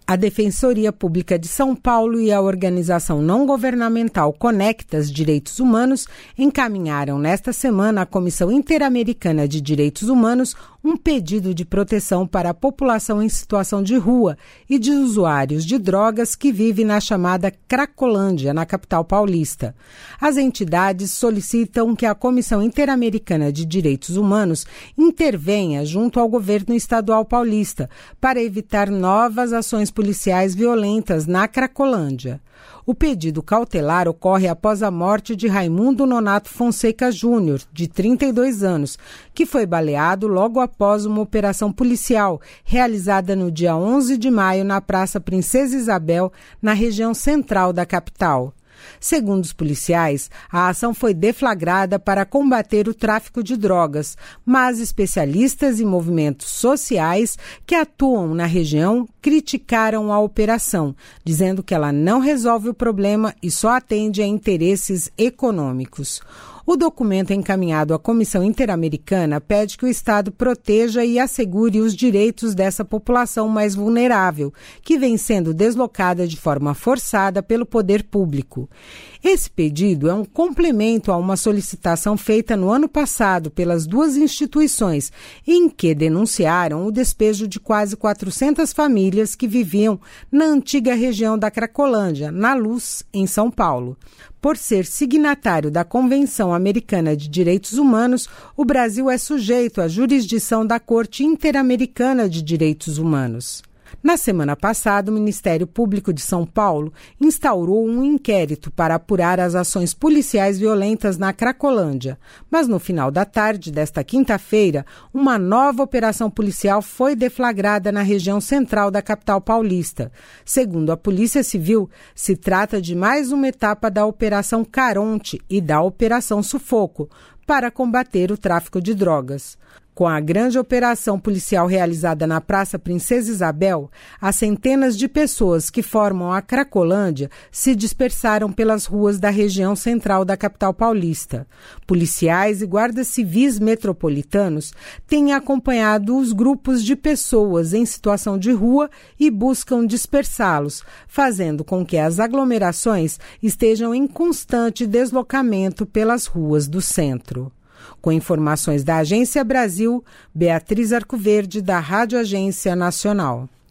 A Defensoria Pública de São Paulo e a organização não governamental Conectas Direitos Humanos encaminharam nesta semana à Comissão Interamericana de Direitos Humanos um pedido de proteção para a população em situação de rua e de usuários de drogas que vivem na chamada Cracolândia, na capital paulista. As entidades solicitam que a Comissão Interamericana de Direitos Humanos intervenha junto ao governo estadual paulista para evitar novas ações policiais violentas na Cracolândia. O pedido cautelar ocorre após a morte de Raimundo Nonato Fonseca Júnior, de 32 anos, que foi baleado logo após uma operação policial realizada no dia 11 de maio na Praça Princesa Isabel, na região central da capital. Segundo os policiais, a ação foi deflagrada para combater o tráfico de drogas, mas especialistas e movimentos sociais que atuam na região criticaram a operação, dizendo que ela não resolve o problema e só atende a interesses econômicos. O documento encaminhado à Comissão Interamericana pede que o Estado proteja e assegure os direitos dessa população mais vulnerável, que vem sendo deslocada de forma forçada pelo poder público. Esse pedido é um complemento a uma solicitação feita no ano passado pelas duas instituições, em que denunciaram o despejo de quase 400 famílias que viviam na antiga região da Cracolândia, na Luz, em São Paulo. Por ser signatário da Convenção Americana de Direitos Humanos, o Brasil é sujeito à jurisdição da Corte Interamericana de Direitos Humanos. Na semana passada, o Ministério Público de São Paulo instaurou um inquérito para apurar as ações policiais violentas na Cracolândia. Mas no final da tarde desta quinta-feira, uma nova operação policial foi deflagrada na região central da capital paulista. Segundo a Polícia Civil, se trata de mais uma etapa da Operação Caronte e da Operação Sufoco, para combater o tráfico de drogas. Com a grande operação policial realizada na Praça Princesa Isabel, as centenas de pessoas que formam a Cracolândia se dispersaram pelas ruas da região central da capital paulista. Policiais e guardas civis metropolitanos têm acompanhado os grupos de pessoas em situação de rua e buscam dispersá-los, fazendo com que as aglomerações estejam em constante deslocamento pelas ruas do centro. Com informações da Agência Brasil, Beatriz Arcoverde, da Rádio Agência Nacional.